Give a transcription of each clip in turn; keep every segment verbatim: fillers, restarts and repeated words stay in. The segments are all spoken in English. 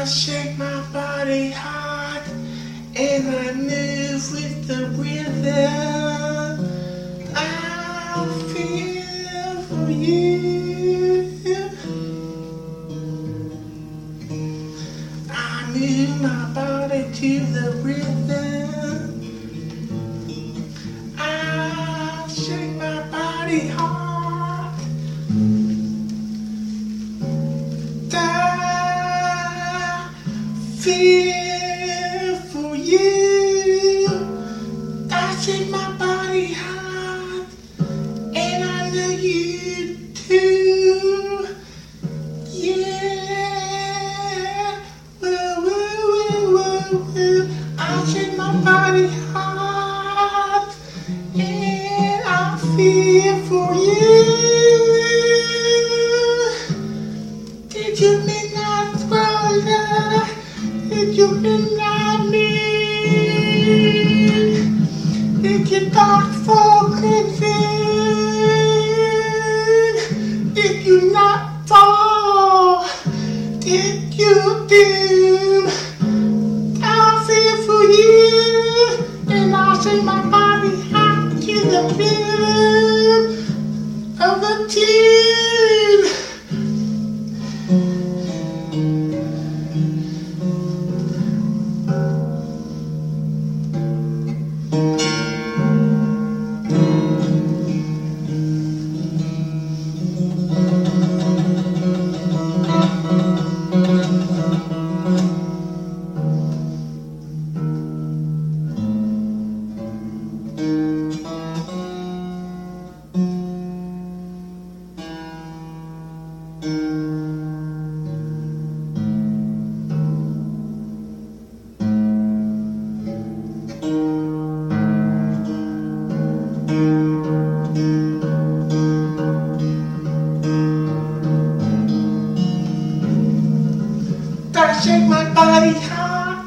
I shake my body hard and I move with the rhythm. I feel for you. I move my body to the rhythm. I shake my body hard. I feel for you. I shake my body hard, and I know you too. Yeah. Woo, woo, woo, woo, woo. I shake my body hard, and I feel for you. Did you midnight stroller? Did you midnight mean? Did you dark for crimson? Did you not fall? Did you doom? I feel for you, and I shake my body hot to the rhythm of the tune. I shake my body hard.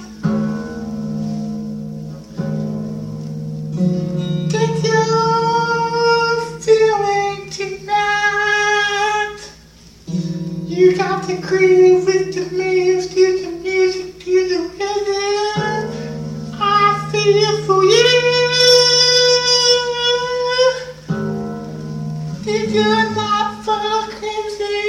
Did you feel it tonight? You got to groove with the moves, to the music, to the rhythm. I feel for you. Did you not fucking see?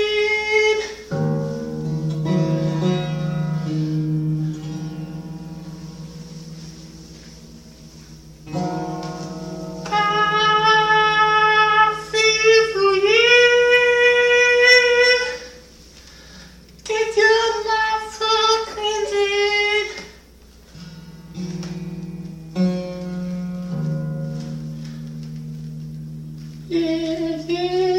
Yeah, yeah.